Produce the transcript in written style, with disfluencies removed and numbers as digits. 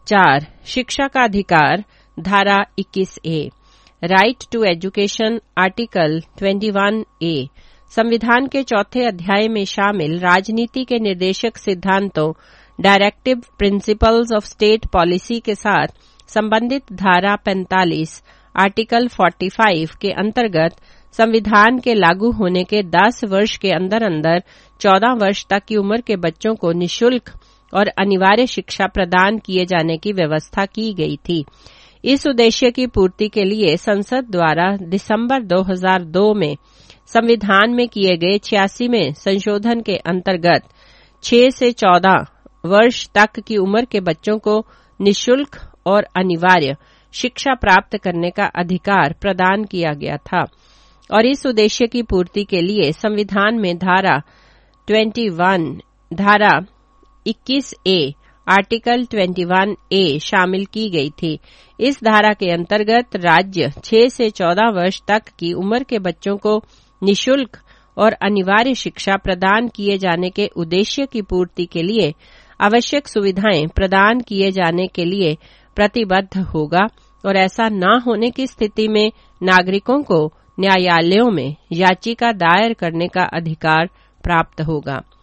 4. शिक्षा का अधिकार, धारा 21A। Right to education, article 21A। संविधान के चौथे अध्याय में शामिल राजनीति के निर्देशक सिद्धांतों, directive principles of state policy के साथ संबंधित धारा 45, आर्टिकल 45 के अंतर्गत संविधान के लागू होने के 10 वर्ष के अंदर अंदर 14 वर्ष तक की उम्र के बच्चों को निःशुल्क और अनिवार्य शिक्षा प्रदान किए जाने की व्यवस्था की गई थी। इस उद्देश्य की पूर्ति के लिए संसद द्वारा दिसंबर 2002 में संविधान में किए गए 86वें संशोधन के अंतर्गत 6 से 14 वर्ष तक की उम्र के बच्चों को निःशुल्क और अनिवार्य शिक्षा प्राप्त करने का अधिकार प्रदान किया गया था और इस उद्देश्य की पूर्ति के लिए संविधान में धारा 21A आर्टिकल 21A शामिल की गई थी। इस धारा के अंतर्गत राज्य 6 से 14 वर्ष तक की उम्र के बच्चों को निःशुल्क और अनिवार्य शिक्षा प्रदान किए जाने के उद्देश्य की पूर्ति के लिए आवश्यक सुविधाएं प्रदान किए जाने के लिए प्रतिबद्ध होगा और ऐसा न होने की स्थिति में नागरिकों को न्यायालयों में याचिका दायर करने का अधिकार प्राप्त होगा।